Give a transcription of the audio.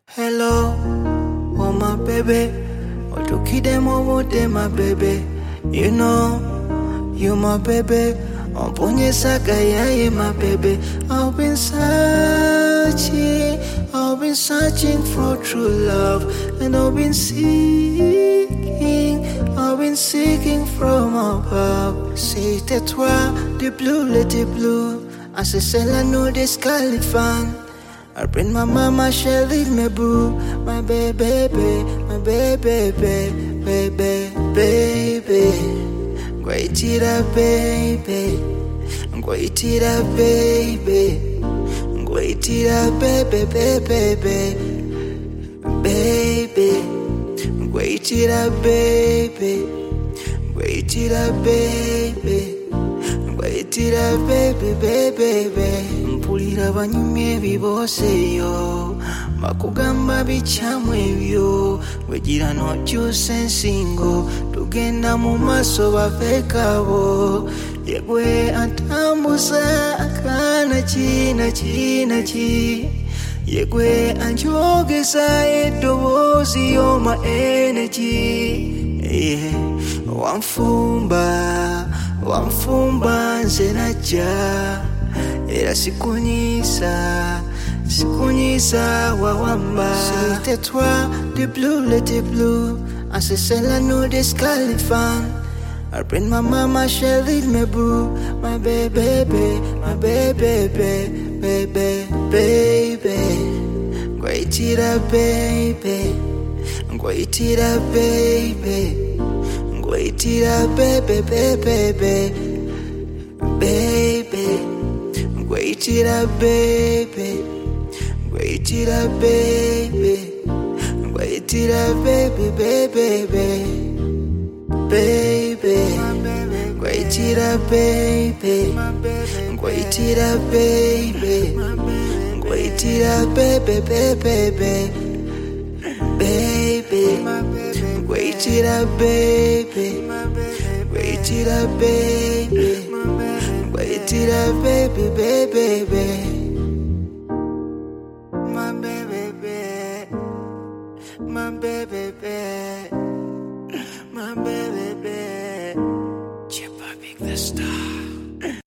Hello, oh my baby. What to kid them over there, my baby. You know, you my baby. On ponye sakaya, my baby. I've been searching for true love, and I've been seeking from above. C'est toi, the blue, let it blue. I say, I know this Califan. I bring my mama, she leave me boo. My baby, my baby, baby, baby. Wait it up, baby. Wait it up, baby. Wait it up, baby, baby, baby. Wait it up, baby. Wait it up, baby. Wait it up, baby, baby. Mpulira banyumye biboseyo bakugamba bichamu ebyo wegira nokyusa ensingo tugenda mu maaso bafeekabo yegwe antambuza akana ki yegwe anjogeza eddoboozi yoma energy wamfumba nze najja era sikunyisa wawamba. C'était toi, the blue, let it blue. I say, I know this Califan. I bring my mama, she leave me boo. My baby, my baby, baby, baby. Wait it up, baby. Wait it up, baby. Wait it up, baby, baby, baby. Wait it up, baby. Wait it up, baby. Wait it up, baby, baby, baby. Wait it up, baby. Wait it up, baby. Wait it up, baby, baby, baby. Wait it up, baby. Wait it up, baby. Wait it up, baby, baby. My baby, my baby.